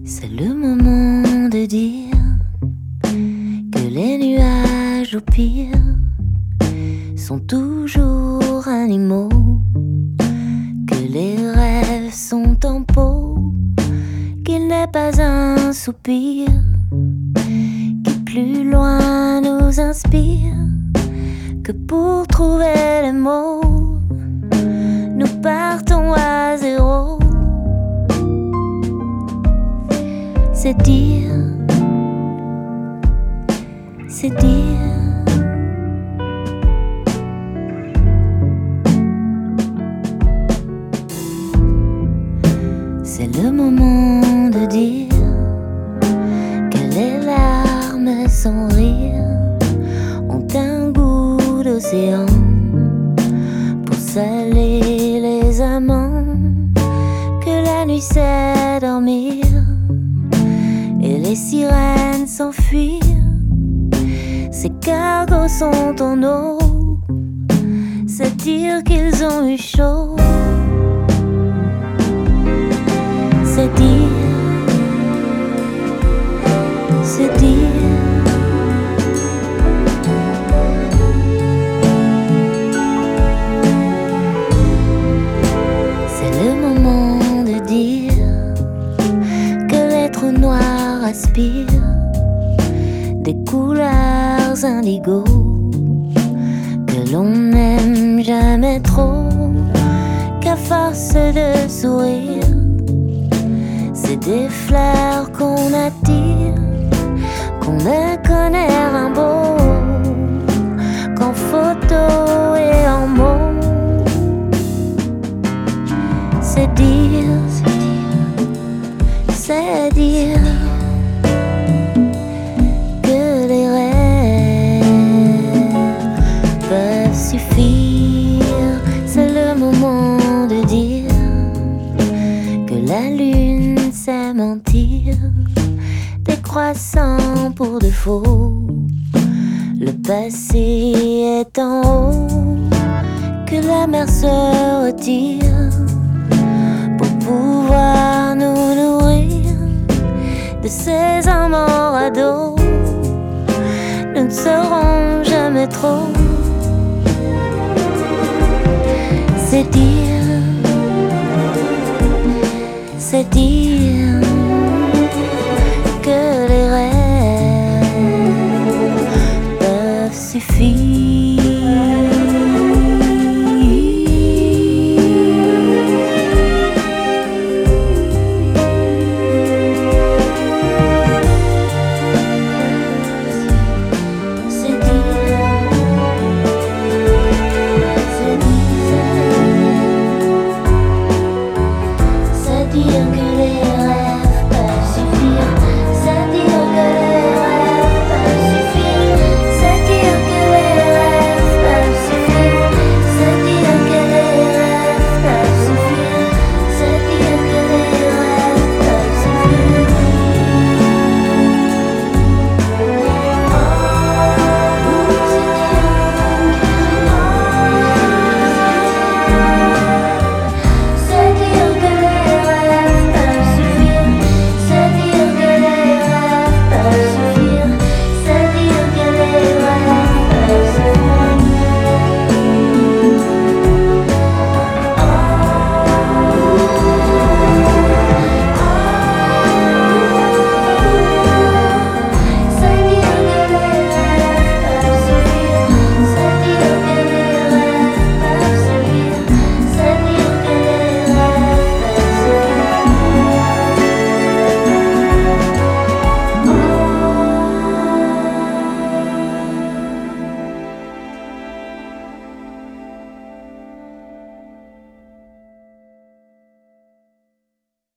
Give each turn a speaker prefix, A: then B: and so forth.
A: C'est le moment de dire que les nuages au pire sont toujours animaux, que les rêves sont en peau, qu'il n'est pas un soupir qui plus loin nous inspire, que pour trouver les mots nous partons à zéro. C'est dire, c'est dire. C'est le moment de dire que les larmes sans rire ont un goût d'océan pour saler les amants, que la nuit sait dormir et les sirènes s'enfuir. Ces cargos sont en eau, c'est dire qu'ils ont eu chaud. C'est dire, c'est dire. C'est le moment de dire que l'être noir aspire des couleurs indigo, que l'on n'aime jamais trop, qu'à force de sourire, c'est des fleurs qu'on attire, qu'on ne connaît un beau qu'en photo et en mots. C'est dire, c'est dire que les rêves peuvent suffire. C'est le moment de dire que la lune sait mentir, décroissant pour de faux. Le passé est en haut, que la mer se retire pour pouvoir nous nourrir de ces amants radeaux. Nous ne serons jamais trop. C'est dire.